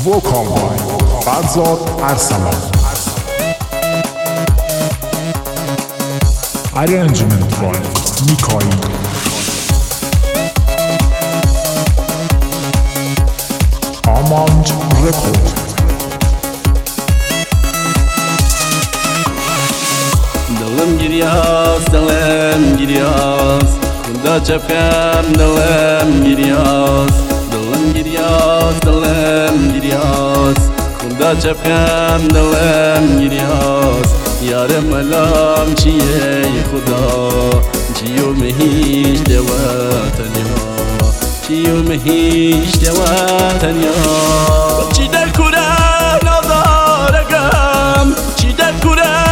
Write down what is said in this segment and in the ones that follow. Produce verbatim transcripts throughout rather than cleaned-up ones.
Vocal by Farzad Arsalan. Arrangement by Mikhail. Amanj Record. Dalım giryaz, dalım giryaz, Kunda çapkam dalım giryaz. Dalım giryaz, dalım giryaz, Kunda çapkam dalım giryaz. Yarım alam çiye Khuda, Çiyo mehiş devatan ya, Çiyo mehiş devatan ya. Çider kura nadaragam, Çider kura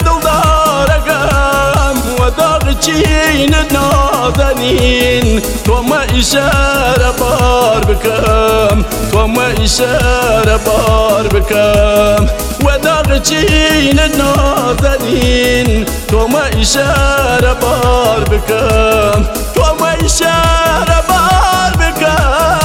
چین نازنین تو ما اشاره بار بکم تو ما اشاره بار بکم و داغ چین نازنین تو ما اشاره بار بکم تو ما اشاره بار بکم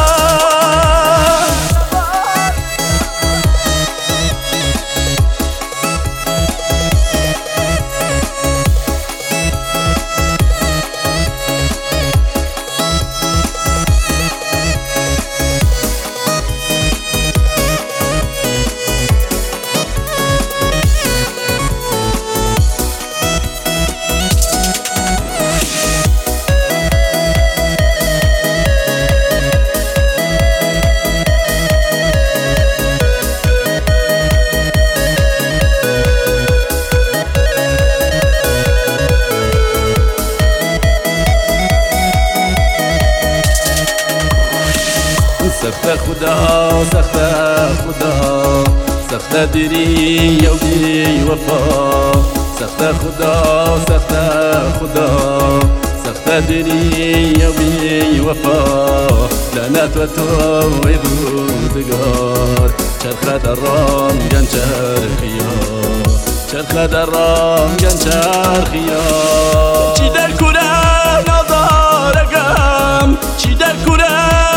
سخت خدا سخت خدا سخت دیری یوبی وفا سخت خدا سخت خدا سخت دیری یوبی وفا لعنت و تو روزگار چرخ درام گن چرخیا چرخ درام گن چرخیا چی در کوره نازارگم چی در کوره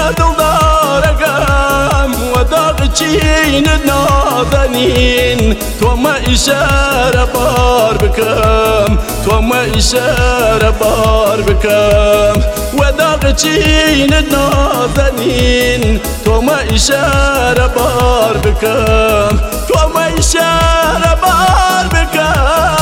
چین نازنین تو ما اشاره بار بکم تو ما اشاره بار بکم و داغ چین نازنین تو ما اشاره بار بکم تو ما اشاره بار بکم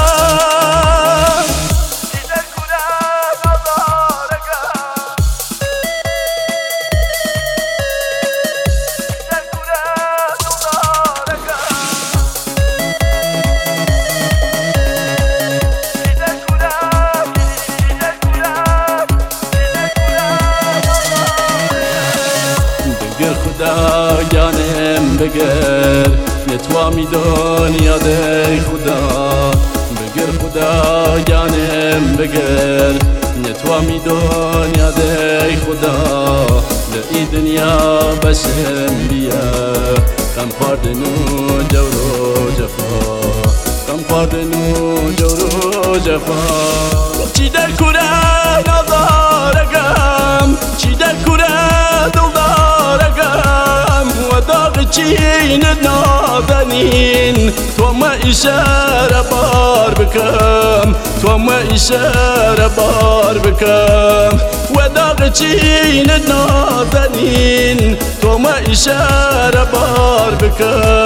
خدا جانم بگر نتوامی دنیا دی خدا بگر خدا جانم بگر نتوامی دنیا دی خدا لی دنیا بشم بیا کم پاردنو جورو جفا کم پاردنو جورو جفا چی در کوره نازارگم چی در کوره چین نازنین تو ما اشاره بار بکم تو ما اشاره بار بکم و داغ چین نازنین تو ما اشاره بار بکم